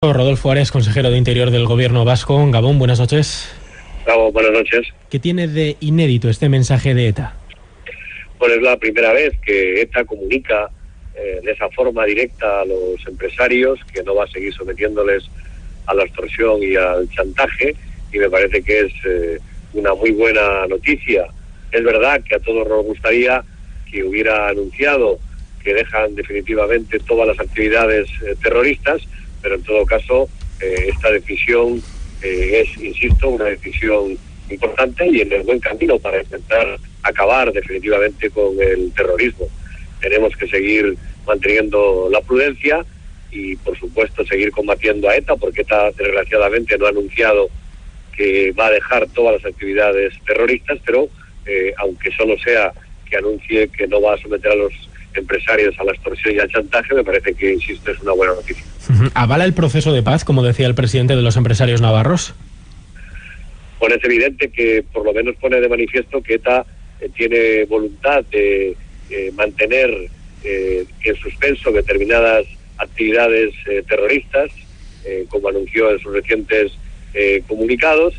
Rodolfo Arias, consejero de Interior del Gobierno vasco. Gabón, buenas noches. Gabón, buenas noches. ¿Qué tiene de inédito este mensaje de ETA? Pues es la primera vez que ETA comunica de esa forma directa a los empresarios que no va a seguir sometiéndoles a la extorsión y al chantaje, y me parece que es una muy buena noticia. Es verdad que a todos nos gustaría que hubiera anunciado que dejan definitivamente todas las actividades terroristas, pero en todo caso esta decisión es, insisto, una decisión importante y en el buen camino para intentar acabar definitivamente con el terrorismo. Tenemos que seguir manteniendo la prudencia y, por supuesto, seguir combatiendo a ETA, porque ETA, desgraciadamente, no ha anunciado que va a dejar todas las actividades terroristas, pero aunque solo sea que anuncie que no va a someter a los empresarios a la extorsión y al chantaje, me parece que, insisto, es una buena noticia. ¿Avala el proceso de paz, como decía el presidente de los empresarios navarros? Bueno, es evidente que por lo menos pone de manifiesto que ETA tiene voluntad de mantener en suspenso determinadas actividades terroristas, como anunció en sus recientes comunicados.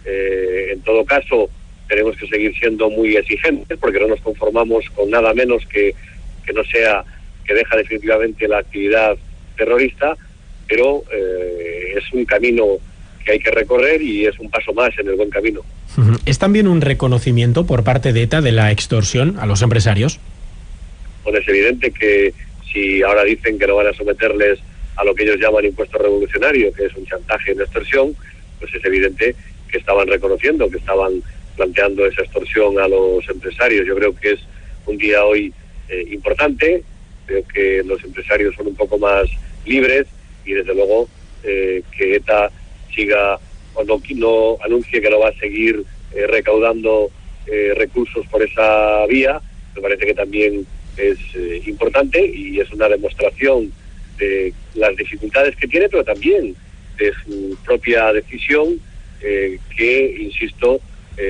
En todo caso, tenemos que seguir siendo muy exigentes, porque no nos conformamos con nada menos que no sea que deja definitivamente la actividad terrorista, pero es un camino que hay que recorrer y es un paso más en el buen camino. ¿Es también un reconocimiento por parte de ETA de la extorsión a los empresarios? Bueno, es evidente que si ahora dicen que no van a someterles a lo que ellos llaman impuesto revolucionario, que es un chantaje y una extorsión, pues es evidente que estaban reconociendo, que estaban planteando esa extorsión a los empresarios. Yo creo que es un día hoy importante. Creo que los empresarios son un poco más libres y, desde luego, que ETA siga o no anuncie que no va a seguir recaudando recursos por esa vía. Me parece que también es importante y es una demostración de las dificultades que tiene, pero también de su propia decisión, que, insisto,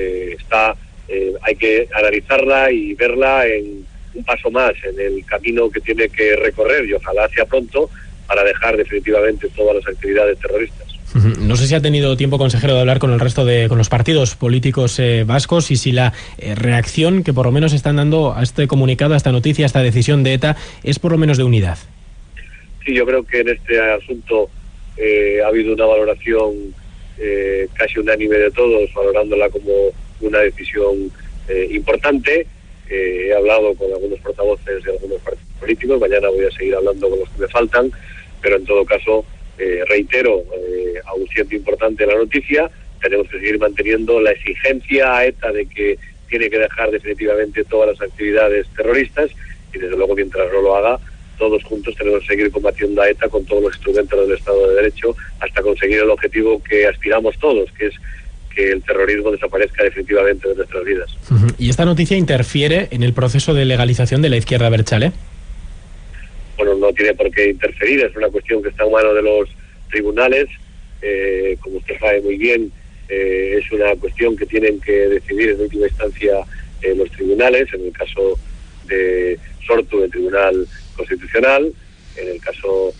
hay que analizarla y verla en un paso más en el camino que tiene que recorrer, y ojalá sea pronto, para dejar definitivamente todas las actividades terroristas. No sé si ha tenido tiempo, consejero, de hablar con con los partidos políticos vascos, y si la reacción que por lo menos están dando a este comunicado, a esta noticia, a esta decisión de ETA, es por lo menos de unidad. Sí, yo creo que en este asunto ha habido una valoración casi unánime de todos, valorándola como una decisión importante. He hablado con algunos portavoces de algunos partidos políticos, mañana voy a seguir hablando con los que me faltan, pero en todo caso reitero, aún siendo importante la noticia, tenemos que seguir manteniendo la exigencia a ETA de que tiene que dejar definitivamente todas las actividades terroristas, y desde luego, mientras no lo haga, todos juntos tenemos que seguir combatiendo a ETA con todos los instrumentos del Estado de Derecho hasta conseguir el objetivo que aspiramos todos, que es que el terrorismo desaparezca definitivamente de nuestras vidas. ¿Y esta noticia interfiere en el proceso de legalización de la izquierda abertzale? Bueno, no tiene por qué interferir, es una cuestión que está en manos de los tribunales. Como usted sabe muy bien, es una cuestión que tienen que decidir en última instancia los tribunales, en el caso de Sortu, el Tribunal Constitucional, en el caso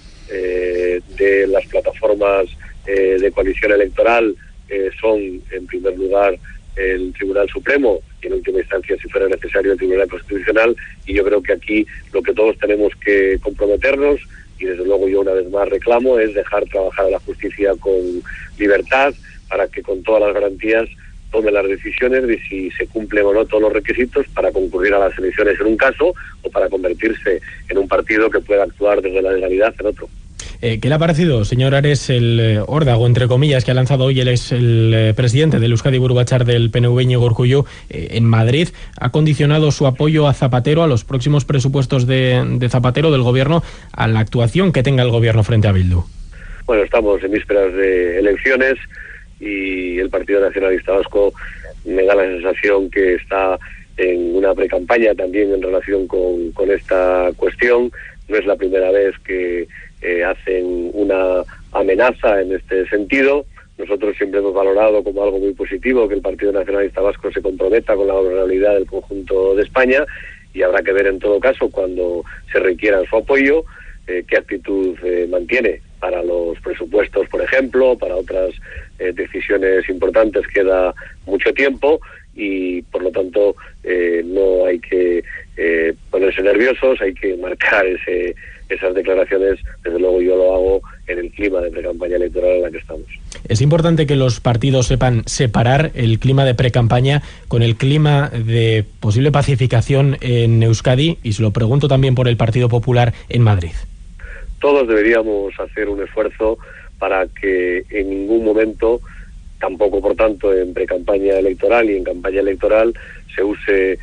de las plataformas de coalición electoral, son, en primer lugar, el Tribunal Supremo y, en última instancia, si fuera necesario, el Tribunal Constitucional. Y yo creo que aquí lo que todos tenemos que comprometernos, y desde luego yo una vez más reclamo, es dejar trabajar a la justicia con libertad, para que con todas las garantías tome las decisiones de si se cumplen o no todos los requisitos para concurrir a las elecciones en un caso, o para convertirse en un partido que pueda actuar desde la legalidad en otro. ¿Qué le ha parecido, señor Ares, el órdago, entre comillas, que ha lanzado hoy el presidente del Euskadi Buru Batzar del PNV, Iñigo Urkullu, en Madrid? ¿Ha condicionado su apoyo a Zapatero, a los próximos presupuestos de Zapatero, del gobierno, a la actuación que tenga el gobierno frente a Bildu? Bueno, estamos en vísperas de elecciones y el Partido Nacionalista Vasco me da la sensación que está en una precampaña también en relación con esta cuestión. No es la primera vez que hacen una amenaza en este sentido. Nosotros siempre hemos valorado como algo muy positivo que el Partido Nacionalista Vasco se comprometa con la gobernabilidad del conjunto de España, y habrá que ver en todo caso, cuando se requiera su apoyo, qué actitud mantiene. para los presupuestos, por ejemplo, para otras decisiones importantes queda mucho tiempo y por lo tanto no hay que ponerse nerviosos, hay que marcar esas declaraciones. Desde luego yo lo hago en el clima de precampaña electoral en la que estamos. Es importante que los partidos sepan separar el clima de precampaña con el clima de posible pacificación en Euskadi, y se lo pregunto también por el Partido Popular en Madrid. Todos deberíamos hacer un esfuerzo para que en ningún momento, tampoco por tanto en precampaña electoral y en campaña electoral, se use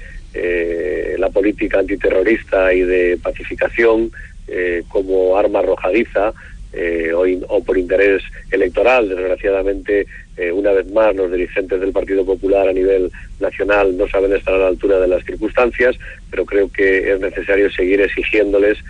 la política antiterrorista y de pacificación como arma arrojadiza o por interés electoral. Desgraciadamente, una vez más, los dirigentes del Partido Popular a nivel nacional no saben estar a la altura de las circunstancias, pero creo que es necesario seguir exigiéndoles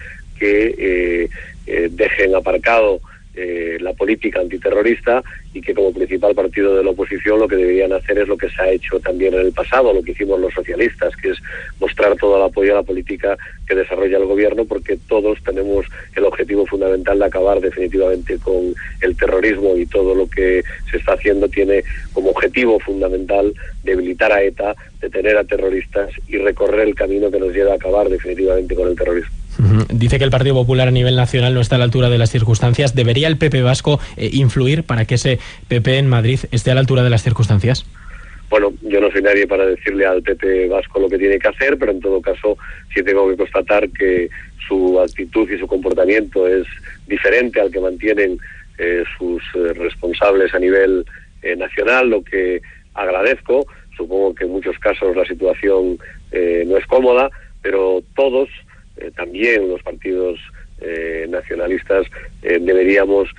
que dejen aparcado la política antiterrorista y que como principal partido de la oposición lo que deberían hacer es lo que se ha hecho también en el pasado, lo que hicimos los socialistas, que es mostrar todo el apoyo a la política que desarrolla el gobierno, porque todos tenemos el objetivo fundamental de acabar definitivamente con el terrorismo, y todo lo que se está haciendo tiene como objetivo fundamental debilitar a ETA, detener a terroristas y recorrer el camino que nos lleva a acabar definitivamente con el terrorismo. Dice que el Partido Popular a nivel nacional no está a la altura de las circunstancias. ¿Debería el PP vasco influir para que ese PP en Madrid esté a la altura de las circunstancias? Bueno, yo no soy nadie para decirle al PP vasco lo que tiene que hacer, pero en todo caso sí tengo que constatar que su actitud y su comportamiento es diferente al que mantienen sus responsables a nivel nacional, lo que agradezco. Supongo que en muchos casos la situación no es cómoda, pero todos, también los partidos nacionalistas, deberíamos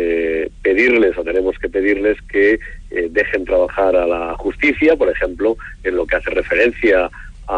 pedirles, o tenemos que pedirles, que dejen trabajar a la justicia, por ejemplo, en lo que hace referencia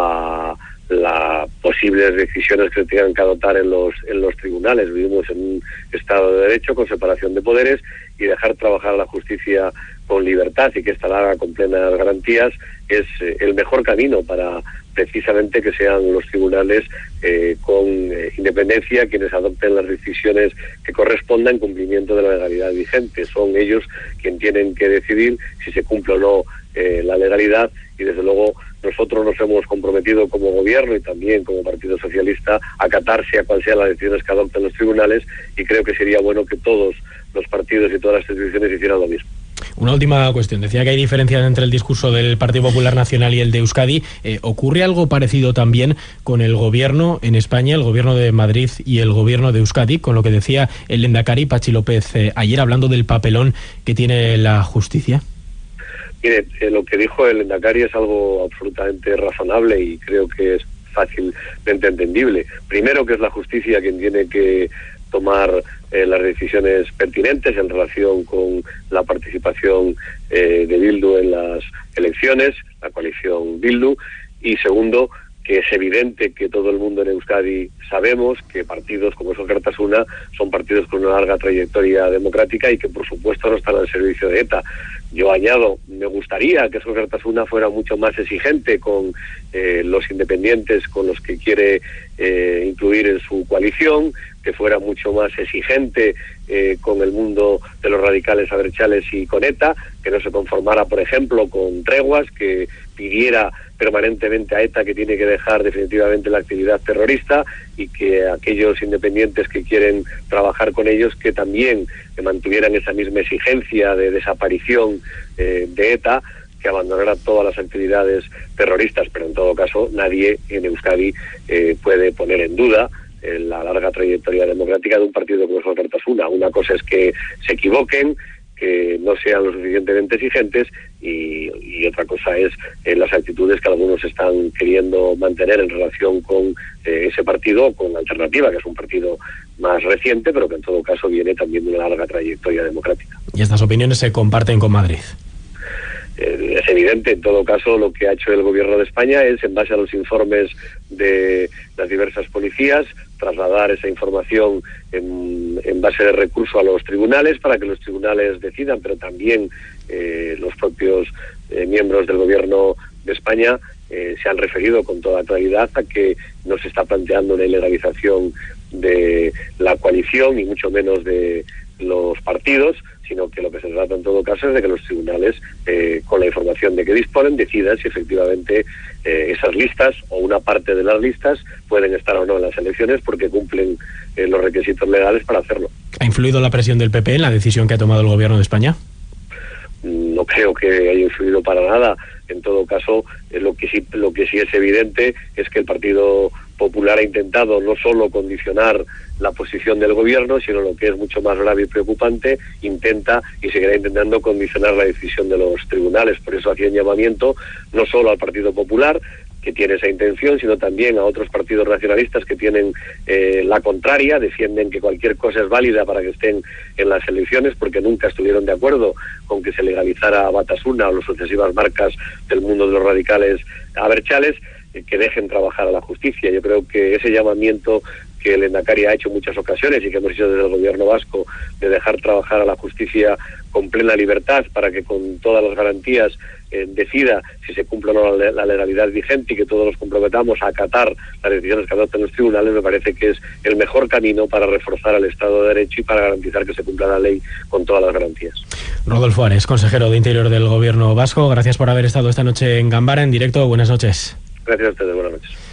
a las posibles decisiones que se tengan que adoptar en los tribunales. Vivimos en un Estado de Derecho con separación de poderes, y dejar trabajar a la justicia con libertad y que ésta la haga con plenas garantías es el mejor camino para precisamente que sean los tribunales con independencia quienes adopten las decisiones que correspondan en cumplimiento de la legalidad vigente. Son ellos quienes tienen que decidir si se cumple o no la legalidad, y desde luego nosotros nos hemos comprometido como gobierno y también como Partido Socialista a acatarse a cual sean las decisiones que adopten los tribunales, y creo que sería bueno que todos los partidos y todas las instituciones hicieran lo mismo. Una última cuestión. Decía que hay diferencias entre el discurso del Partido Popular Nacional y el de Euskadi. ¿Ocurre algo parecido también con el gobierno en España, el gobierno de Madrid y el gobierno de Euskadi, con lo que decía el lehendakari Patxi López ayer, hablando del papelón que tiene la justicia? Mire, lo que dijo el lehendakari es algo absolutamente razonable y creo que es fácilmente entendible. Primero, que es la justicia quien tiene que tomar las decisiones pertinentes en relación con la participación de Bildu en las elecciones, la coalición Bildu, y segundo, que es evidente que todo el mundo en Euskadi sabemos que partidos como Elkartasuna son partidos con una larga trayectoria democrática y que por supuesto no están al servicio de ETA. Yo añado, me gustaría que Elkartasuna fuera mucho más exigente con los independientes con los que quiere incluir en su coalición, que fuera mucho más exigente con el mundo de los radicales abertzales y con ETA, que no se conformara, por ejemplo, con treguas, que pidiera permanentemente a ETA que tiene que dejar definitivamente la actividad terrorista, y que aquellos independientes que quieren trabajar con ellos que también mantuvieran esa misma exigencia de desaparición de ETA, que abandonara todas las actividades terroristas. Pero en todo caso nadie en Euskadi puede poner en duda la larga trayectoria democrática de un partido como Elkartasuna. Una cosa es que se equivoquen, que no sean lo suficientemente exigentes, y otra cosa es las actitudes que algunos están queriendo mantener en relación con ese partido, con Alternativa, que es un partido más reciente, pero que en todo caso viene también de una larga trayectoria democrática. ¿Y estas opiniones se comparten con Madrid? Es evidente, en todo caso, lo que ha hecho el gobierno de España es, en base a los informes de las diversas policías, trasladar esa información en base de recurso a los tribunales para que los tribunales decidan, pero también los propios miembros del gobierno de España se han referido con toda claridad a que no se está planteando una ilegalización de la coalición, ni mucho menos de los partidos, sino que lo que se trata en todo caso es de que los tribunales, con la información de que disponen, decidan si efectivamente esas listas o una parte de las listas pueden estar o no en las elecciones porque cumplen los requisitos legales para hacerlo. ¿Ha influido la presión del PP en la decisión que ha tomado el Gobierno de España? No creo que haya influido para nada. En todo caso, lo que sí es evidente es que el Partido Popular ha intentado no solo condicionar la posición del gobierno, sino lo que es mucho más grave y preocupante, intenta y seguirá intentando condicionar la decisión de los tribunales. Por eso hacía un llamamiento no solo al Partido Popular, que tiene esa intención, sino también a otros partidos nacionalistas que tienen la contraria, defienden que cualquier cosa es válida para que estén en las elecciones, porque nunca estuvieron de acuerdo con que se legalizara Batasuna o las sucesivas marcas del mundo de los radicales abertzales, que dejen trabajar a la justicia. Yo creo que ese llamamiento que el Lehendakari ha hecho en muchas ocasiones y que hemos hecho desde el gobierno vasco, de dejar trabajar a la justicia con plena libertad para que con todas las garantías decida si se cumple o no la legalidad vigente y que todos nos comprometamos a acatar las decisiones que adopten los tribunales, me parece que es el mejor camino para reforzar el Estado de Derecho y para garantizar que se cumpla la ley con todas las garantías. Rodolfo Ares, consejero de Interior del Gobierno vasco, gracias por haber estado esta noche en Gambara en directo. Buenas noches. Gracias a ustedes, buenas noches.